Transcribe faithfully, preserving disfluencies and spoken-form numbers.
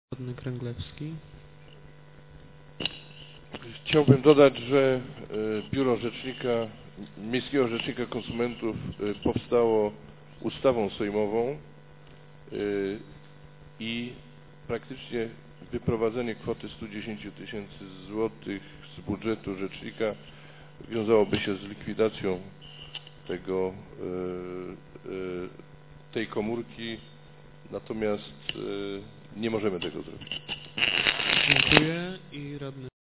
Radny Kręglewski. Chciałbym dodać, że Biuro Rzecznika, Miejskiego Rzecznika Konsumentów powstało ustawą sejmową i praktycznie wyprowadzenie kwoty stu dziesięciu tysięcy złotych z budżetu rzecznika wiązałoby się z likwidacją tego, tej komórki, natomiast nie możemy tego zrobić. Dziękuję i radny